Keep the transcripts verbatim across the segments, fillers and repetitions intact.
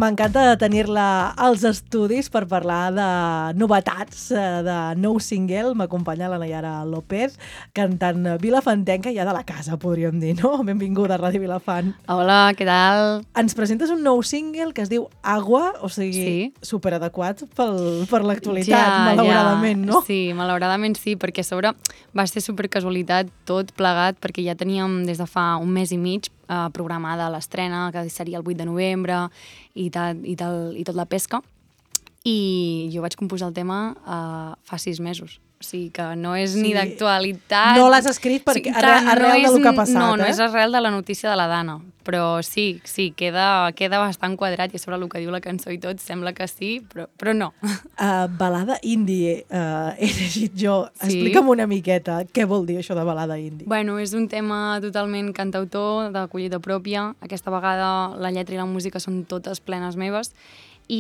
m'encanta tenir-la als estudis per parlar de novetats, de nou single. M'acompanya la Naiara López, cantant vilafantenca, ja de la casa, podríem dir, no? Benvinguda a Ràdio Vilafant. Hola, què tal? Ens presentes un nou single que es diu Agua, o sigui, sí. superadequat pel, per l'actualitat, ja, malauradament, ja. no? Sí, malauradament sí, perquè a sobre va ser supercasualitat tot plegat, perquè ja teníem des de fa un mes i mig eh, programada l'estrena, que seria el vuit de novembre, i, tal, i, tal, i tot la pesca, i jo vaig composar el tema eh, fa sis mesos. O sigui que no és sí. ni d'actualitat. No l'has escrit perquè sí, arrel, arrel no és, del que ha passat, no, eh? No, és arrel de la notícia de la Dana. Però sí, sí, queda, queda bastant quadrat i sobre el que diu la cançó i tot sembla que sí, però, però no. Uh, balada indie, uh, he llegit jo. Sí. Explica'm una miqueta què vol dir això de balada indie. Bueno, és un tema totalment cantautor, de collita pròpia. Aquesta vegada la lletra i la música són totes plenes meves. I,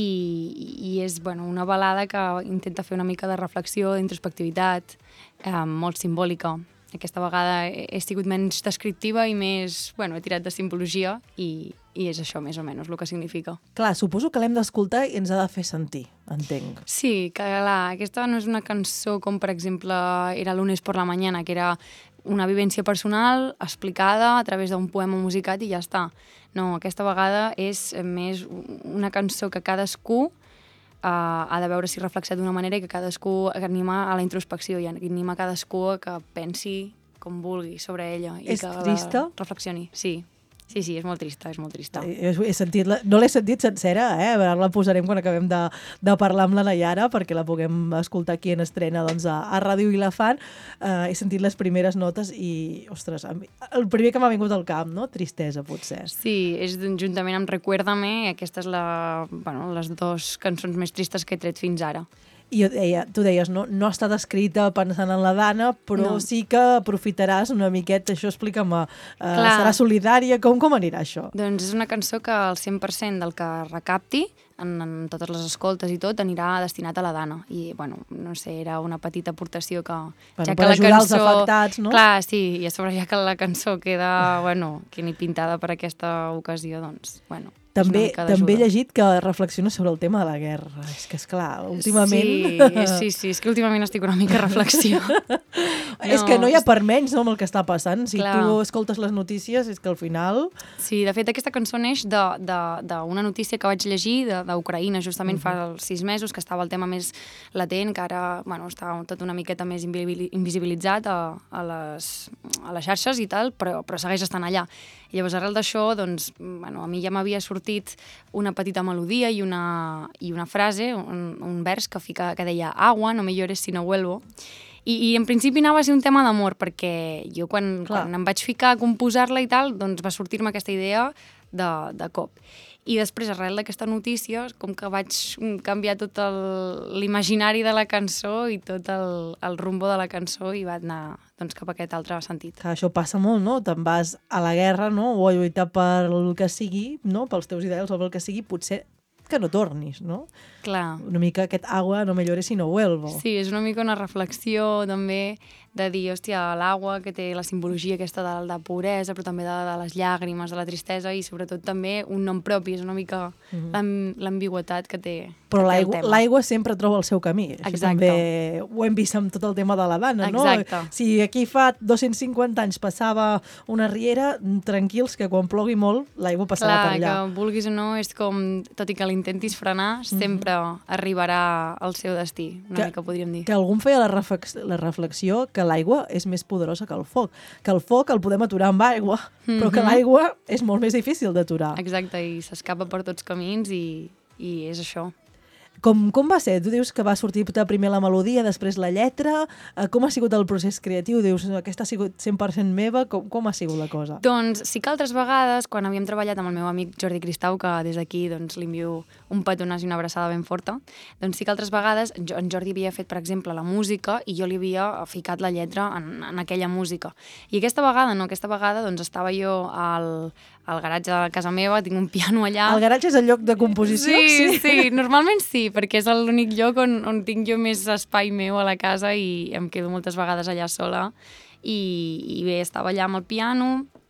i és bueno, una balada que intenta fer una mica de reflexió, d'introspectivitat, eh, molt simbòlica. Aquesta vegada he, he sigut menys descriptiva i més, bueno, he tirat de simbologia i, i és això més o menys el que significa. Clar, suposo que l'hem d'escoltar i ens ha de fer sentir, entenc. Sí, que clar, aquesta no és una cançó com per exemple era Lunes por la mañana, que era una vivència personal explicada a través d'un poema musicat i ja està. No, aquesta vegada és més una cançó que cadascú uh, ha de veure si reflexat d'una manera i que cadascú anima a la introspecció i anima cadascú a que pensi com vulgui sobre ella. I és que trista? Reflexioni, sí. Sí, sí, és molt trista, és molt trista. He, he sentit la, no l'he sentit sencera, eh? Ara la posarem quan acabem de, de parlar amb la Naiara perquè la puguem escoltar aquí en estrena doncs, a, a Ràdio Vilafant. Uh, he sentit les primeres notes i, ostres, el primer que m'ha vingut al cap, no? Tristesa, potser. Sí, és juntament amb Recuérdame, aquesta és la, bueno, les dues cançons més tristes que he tret fins ara. I jo deia, tu deies, no, no ha estat escrita pensant en la Dana, però no. sí que aprofitaràs una miqueta, això explica'm, uh, serà solidària, com, com anirà això? Doncs és una cançó que el cent per cent del que recapti, en, en totes les escoltes i tot, anirà destinat a la Dana. I, bueno, no sé, era una petita aportació que... Bueno, ja per que ajudar la cançó, els afectats, no? Clar, sí, i a sobre ja que la cançó queda, bueno, que ni pintada per aquesta ocasió, doncs, bueno... També, també he llegit que reflexiona sobre el tema de la guerra. És que, esclar, últimament... Sí, sí, sí, és que últimament estic una mica reflexió. no, és que no hi ha per menys, no, amb el que està passant. Si clar. tu escoltes les notícies, és que al final... Sí, de fet, aquesta cançó neix d'una notícia que vaig llegir d'Ucraïna, justament uh -huh. fa sis mesos, que estava el tema més latent, que ara bueno, està tot una miqueta més invisibilitzat a, a, les, a les xarxes i tal, però, però segueix estant allà. I llavors, arrel d'això, doncs, bueno, a mi ja m'havia sortit una petita melodia i una, i una frase, un, un vers que, fica, que deia «Agua, no me llores si no vuelvo». I, i en principi anava a ser un tema d'amor, perquè jo quan, quan em vaig ficar a composar-la i tal, doncs va sortir-me aquesta idea de, de cop. I després, arrel d'aquesta notícia, com que vaig canviar tot l'imaginari de la cançó i tot el, el rumbo de la cançó i va anar doncs, cap a aquest altre sentit. Que això passa molt, no? Te'n vas a la guerra, no? O a lluitar per el que sigui, no? Pels teus ideals o pel que sigui, potser que no tornis, no? Clar. Una mica aquest agua, no me llores si no vuelvo. Sí, és una mica una reflexió també de dir, hòstia, l'aigua que té la simbologia aquesta de la puresa, però també de, de les llàgrimes, de la tristesa i sobretot també un nom propi, és una mica mm-hmm. l'ambigüetat que té. Però l'aigua sempre troba el seu camí. Això Exacte. també ho hem vist amb tot el tema de la Dana, no? Exacte. Si aquí fa dos-cents cinquanta anys passava una riera, tranquils que quan plogui molt l'aigua passarà Clar, per allà. Clar, que vulguis o no, és com, tot i que l'intentis frenar, sempre mm-hmm. arribarà al seu destí, una que, mica podríem dir. Que algú em feia la, reflex la reflexió que l'aigua és més poderosa que el foc. Que el foc el podem aturar amb aigua, mm-hmm. però que l'aigua és molt més difícil d'aturar. Exacte, i s'escapa per tots camins i, i és això. Com, com va ser? Tu dius que va sortir primer la melodia, després la lletra. Com ha sigut el procés creatiu? Dius, aquesta ha sigut cent per cent meva. Com, com ha sigut la cosa? Doncs sí que altres vegades, quan havíem treballat amb el meu amic Jordi Cristau, que des d'aquí doncs, li envio un petonàs i una abraçada ben forta, doncs sí que altres vegades en Jordi havia fet, per exemple, la música i jo li havia ficat la lletra en, en aquella música. I aquesta vegada no, aquesta vegada doncs, estava jo al, al garatge de casa meva, tinc un piano allà. El garatge és el lloc de composició? Sí, sí, sí, normalment sí, perquè és l'únic lloc on, on tinc jo més espai meu a la casa i em quedo moltes vegades allà sola. I, i bé, estava allà amb el piano,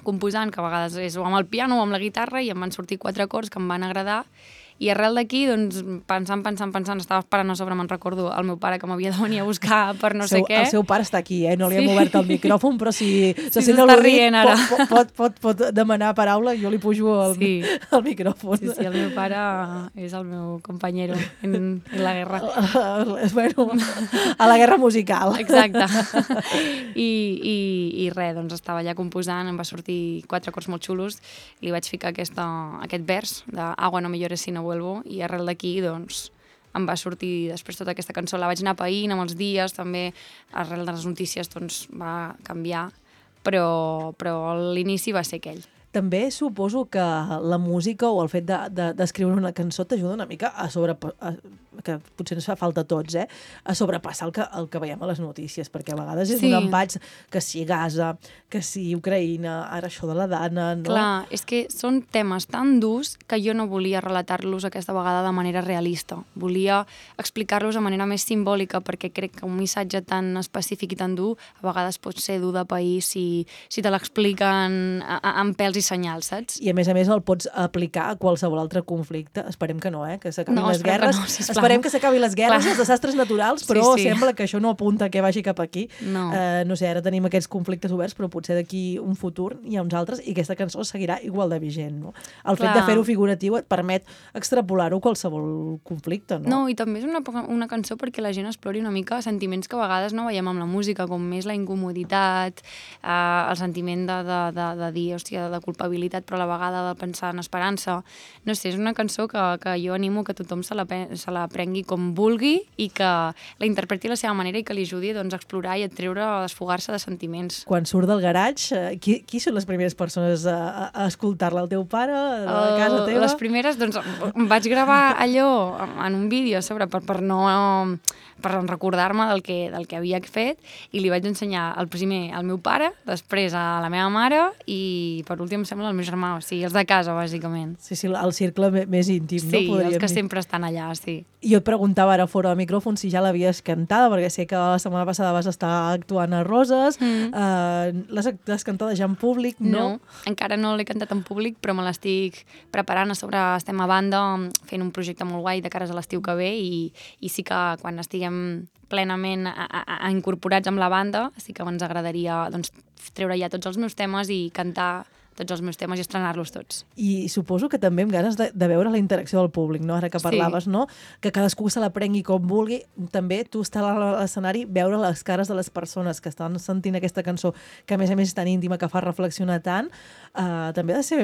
composant, que a vegades és o amb el piano o amb la guitarra, i em van sortir quatre acords que em van agradar, i arrel d'aquí, doncs, pensant, pensant, pensant, estava esperant a sobre, me'n recordo, el meu pare que m'havia de venir a buscar per no sé seu, què. El seu pare està aquí, eh? No li hem obert el micròfon, però si sí, se sent al·ludit, ara. pot, pot, pot, pot demanar paraula, jo li pujo el, sí. el micròfon. Sí, sí, el meu pare és el meu companyero en, en la guerra. Bueno, a la guerra musical. Exacte. I, i, i res, doncs estava allà composant, em va sortir quatre acords molt xulos, li vaig ficar aquesta, aquest vers de Agua no me llores si no vuelvo, i arrel d'aquí, doncs, em va sortir després tota aquesta cançó. La vaig anar païnt amb els dies, també arrel de les notícies doncs, va canviar, però, però l'inici va ser aquell. També suposo que la música o el fet d'escriure de, de, una cançó t'ajuda una mica a sobrepassar, que potser ens fa falta a tots, eh? A sobrepassar el que, el que veiem a les notícies, perquè a vegades és sí. un empatx que si Gaza, que si Ucraïna, ara això de la Dana, no? Clar, és que són temes tan durs que jo no volia relatar-los aquesta vegada de manera realista. Volia explicar-los de manera més simbòlica, perquè crec que un missatge tan específic i tan dur a vegades pot ser dur de país si, si te l'expliquen amb pèls i senyals, saps? I a més a més el pots aplicar a qualsevol altre conflicte. Esperem que no, eh? Que s'acabin no, les guerres. No, esperem que s'acabin les guerres i els desastres naturals, però sí, sí. sembla que això no apunta que vagi cap aquí. No. Eh, no sé, ara tenim aquests conflictes oberts, però potser d'aquí un futur hi ha uns altres i aquesta cançó seguirà igual de vigent, no? El Clar. fet de fer-ho figuratiu et permet extrapolar-ho a qualsevol conflicte, no? No, i també és una, una cançó perquè la gent explori una mica sentiments que a vegades no veiem amb la música, com més la incomoditat, eh, el sentiment de, de, de, de dir, hòstia, de culpabilitat, però a la vegada de pensar en esperança. No sé, és una cançó que, que jo animo que tothom se la, se la prengui com vulgui i que la interpreti a la seva manera i que li ajudi doncs, a explorar i a treure, a desfogar-se de sentiments. Quan surt del garatge, qui, qui són les primeres persones a, a escoltar-la? El teu pare? A la casa teva? Les primeres, doncs, em vaig gravar allò en un vídeo a sobre per, per no... per recordar-me del que, del que havia fet, i li vaig ensenyar el primer al meu pare, després a la meva mare i per últim sembla el meu germà, o sigui, els de casa, bàsicament. Sí, sí, el cercle més íntim, sí, no? Sí, Podríem els que dir. sempre estan allà, sí. I jo et preguntava ara fora del micròfon si ja l'havies cantada, perquè sé que la setmana passada vas estar actuant a Roses, mm. eh, l'has cantada ja en públic, no? No, encara no l'he cantat en públic, però me l'estic preparant. A sobre estem a banda fent un projecte molt guai de cares a l'estiu que ve i, i sí que quan estiguem plenament a, a, a incorporats amb la banda, sí que ens agradaria doncs, treure ja tots els meus temes i cantar tots els meus temes i estrenar-los tots. I suposo que també amb ganes de, de veure la interacció del públic, no? Ara que parlaves, sí. no? Que cadascú se la prengui com vulgui, també tu estar a l'escenari, veure les cares de les persones que estan sentint aquesta cançó, que a més a més és tan íntima, que fa reflexionar tant, eh, també ha de ser...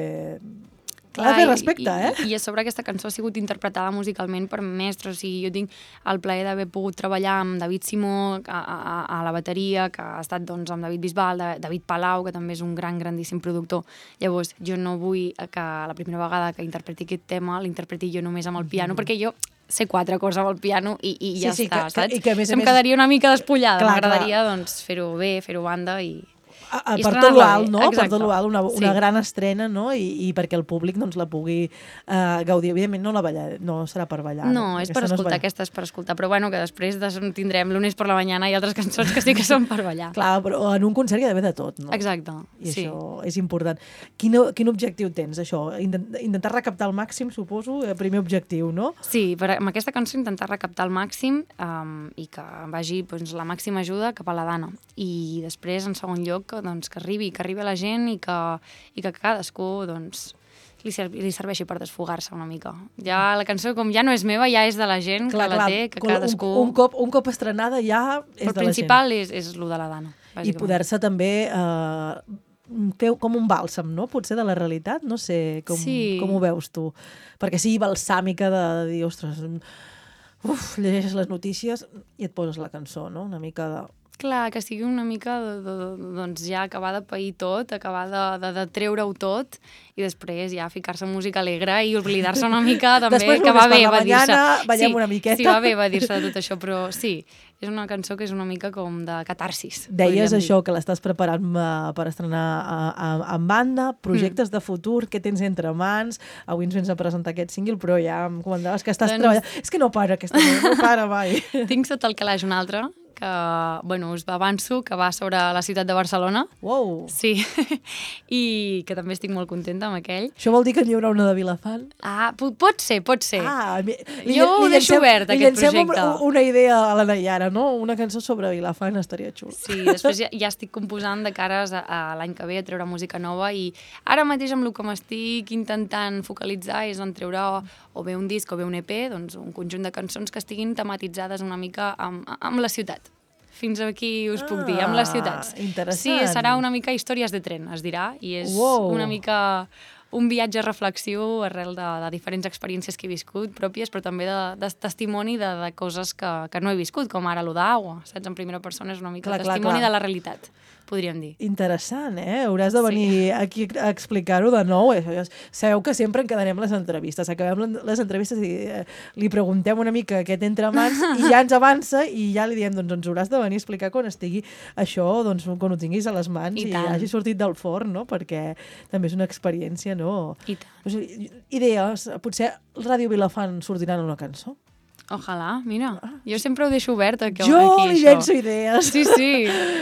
Clar, ha de fer respecte, i, eh? I, I a sobre aquesta cançó ha sigut interpretada musicalment per mestres, o sigui, jo tinc el plaer d'haver pogut treballar amb David Simó a, a, a la bateria, que ha estat doncs, amb David Bisbal, de, David Palau, que també és un gran, grandíssim productor. Llavors, jo no vull que la primera vegada que interpreti aquest tema l'interpreti jo només amb el piano, mm. perquè jo sé quatre coses amb el piano i, i ja sí, sí, està, que, saps? Que, i que a més a em més... quedaria una mica despullada, m'agradaria doncs, fer-ho bé, fer-ho banda i... A, a, per tot l'alt, no? Exacte. Per tot l'alt, una, una sí. gran estrena, no? I, i perquè el públic doncs, la pugui uh, gaudir. Evidentment no, la ballar, no serà per ballar. No, no? és aquesta per escoltar, no és aquesta és per escoltar. Però bueno, que després de, tindrem Lunes per la mañana i altres cançons que sí que són per ballar. Clar, però en un concert hi ha d'haver de tot, no? Exacte, I sí. això és important. Quin, quin objectiu tens, això? Intent, intentar recaptar al màxim, suposo, el primer objectiu, no? Sí, per, amb aquesta cançó intentar recaptar al màxim um, i que vagi doncs, la màxima ajuda cap a la Dana. I després, en segon lloc, doncs, que arribi que arribi a la gent i que, i que cadascú doncs, li, servi, li serveixi per desfogar-se una mica. Ja la cançó, com ja no és meva, ja és de la gent, clar, que la clar, té, que cadascú... Un, un, cop, un cop estrenada ja és de la gent. El principal és, és lo de la Dana, bàsicament. I poder-se també... Eh, fer com un bàlsam, no? Potser de la realitat, no sé com, sí. com ho veus tu. Perquè sigui balsàmica de, de dir, ostres, uf, llegeixes les notícies i et poses la cançó, no? Una mica de... Clar, que sigui una mica de, de, de, doncs ja acabar de pair tot, acabar de, de, de treure-ho tot i després ja ficar-se música alegre i oblidar-se una mica també, després, que va bé va dir-se. Ballem sí, una miqueta. Sí, va bé va dir-se de tot això, però sí, és una cançó que és una mica com de catarsis. Deies això, que l'estàs preparant uh, per estrenar uh, uh, en banda, projectes mm. de futur, què tens entre mans? Avui ens vens a presentar aquest single, però ja em comentaves que estàs doncs... treballant. És que no para aquesta cosa, no para mai. Tinc sota el calaix un altre, que, bueno, us avanço, que va sobre la ciutat de Barcelona. Wow! Sí, i que també estic molt contenta amb aquell. Això vol dir que n'hi haurà una de Vilafant? Ah, pot ser, pot ser. Ah, li, jo ho deixo obert, aquest projecte. Una, una idea a la Nayara, no? Una cançó sobre Vilafant estaria xula. Sí, després ja, ja estic composant de cares a, a l'any que ve a treure música nova i ara mateix amb el que m'estic intentant focalitzar és en treure o bé un disc o bé un E P, doncs un conjunt de cançons que estiguin tematitzades una mica amb, amb la ciutat. Fins aquí us puc dir, amb les ciutats. Ah, interessant. Sí, serà una mica històries de tren, es dirà, i és wow. una mica un viatge reflexiu arrel de, de diferents experiències que he viscut pròpies, però també de, de testimoni de, de coses que, que no he viscut, com ara lo d'aigua, saps? En primera persona és una mica clar, testimoni clar, clar. de la realitat, podríem dir. Interessant, eh? Hauràs de venir sí. aquí a explicar-ho de nou. Sabeu que sempre encadenem les entrevistes. Acabem les entrevistes i eh, li preguntem una mica què té entre mans i ja ens avança i ja li diem, doncs ens hauràs de venir a explicar quan estigui això, doncs quan ho tinguis a les mans i, i hagi sortit del forn, no? Perquè també és una experiència, no? I tant. O sigui, idees, potser Ràdio Vilafant sortirà en una cançó? Ojalà, mira, jo sempre ho deixo obert aquí, jo aquí, li llenço idees. Sí, sí,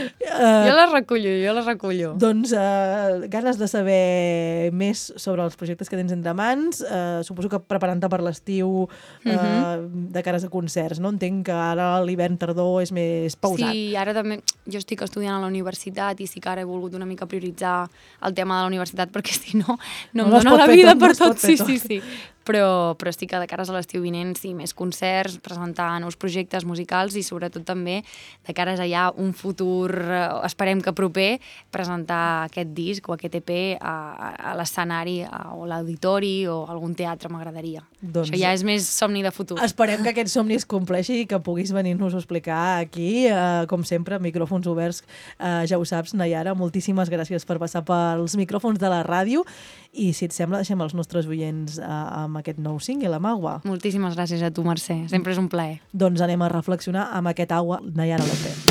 uh, jo les recullo, jo les recullo. Doncs uh, ganes de saber més sobre els projectes que tens entre mans, uh, suposo que preparant-te per l'estiu uh, uh-huh. de cares a concerts, no? Entenc que ara l'hivern tardor és més pausat. Sí, ara també jo estic estudiant a la universitat i sí que ara he volgut una mica prioritzar el tema de la universitat perquè si no, no, no em dona la vida tot, per tot. tot. Sí, sí, sí. Però, però estic de cares a l'estiu vinent, sí, més concerts, presentar nous projectes musicals i sobretot també de cares allà un futur, esperem que proper, presentar aquest disc o aquest E P a, a l'escenari o l'auditori o algun teatre m'agradaria. Doncs això ja és més somni de futur. Esperem que aquest somni es compleixi i que puguis venir-nos a explicar aquí, eh, com sempre, micròfons oberts, eh, ja ho saps, Nayara, moltíssimes gràcies per passar pels micròfons de la ràdio i si et sembla deixem els nostres oients eh, amb aquest nou single, amb Agua. Moltíssimes gràcies a tu, Mercè. Sempre és un plaer. Doncs anem a reflexionar amb aquest Agua, Nayara López.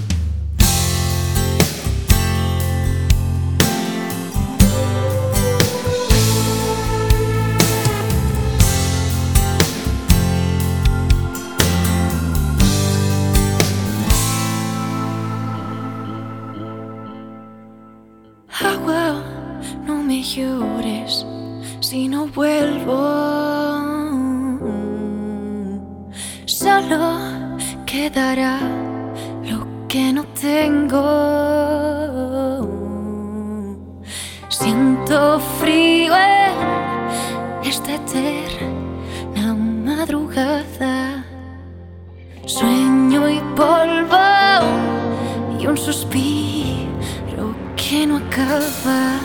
Agua, no me llores si no vuelvo. Solo quedará lo que no tengo. Siento frío en esta eterna madrugada. Sueño y polvo y un suspiro que no acaba.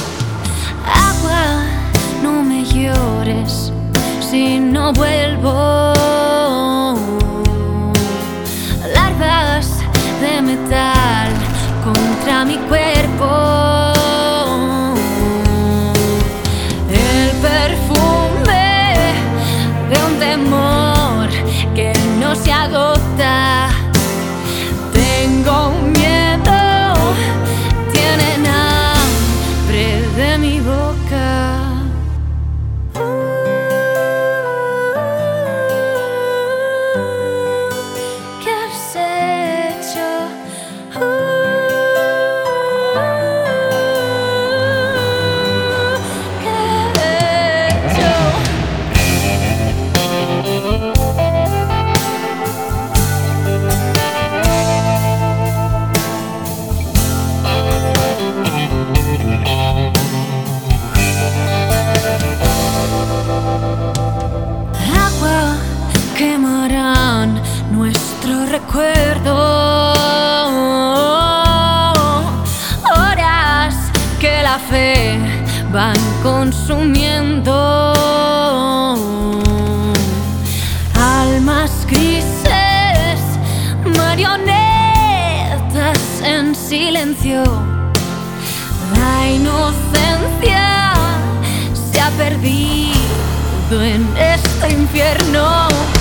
Agua, no me llores si no vuelvo. Larvas de metal contra mi cuerpo. El perfume de un temor que no se agota. Tengo miedo, tienen hambre de mi boca. ¿Qué has hecho? ¿Qué he hecho? Agua quemarán nuestro recuerdo. Horas que la fe van consumiendo. Almas grises, marionetas en silencio. La inocencia se ha perdido en este infierno.